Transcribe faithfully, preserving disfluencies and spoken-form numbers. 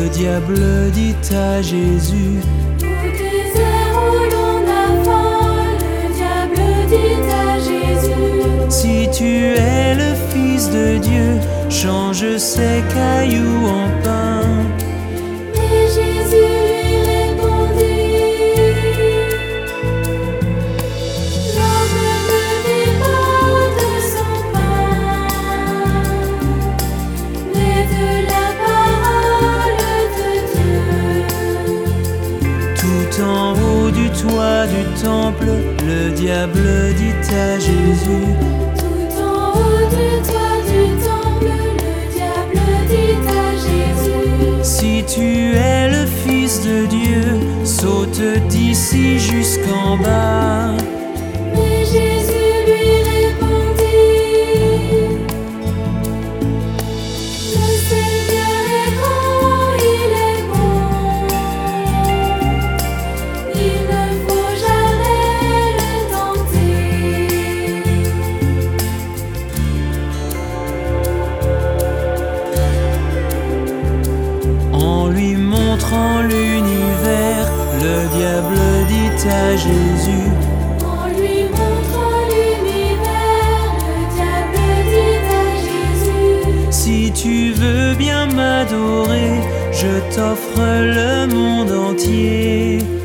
Le diable dit à Jésus: Au désert où l'on a faim, le diable dit à Jésus: Si tu es le Fils de Dieu, change ces cailloux en pain. Mais Jésus lui répondit: L'homme ne vit pas de son pain, mais de la parole de Dieu. Tout en haut du toit du temple, le diable dit à Jésus: Tout en haut du toit du temple, le diable dit à Jésus: Si tu es le Fils de Dieu, saute d'ici jusqu'en bas. Mais Jésus lui répondit: Le Seigneur est grand, il est bon, il ne faut jamais le tenter. En lui montrant l'univers, le diable dit à Jésus: En lui montrant l'univers, le diable dit à Jésus: Si tu veux bien m'adorer, je t'offre le monde entier.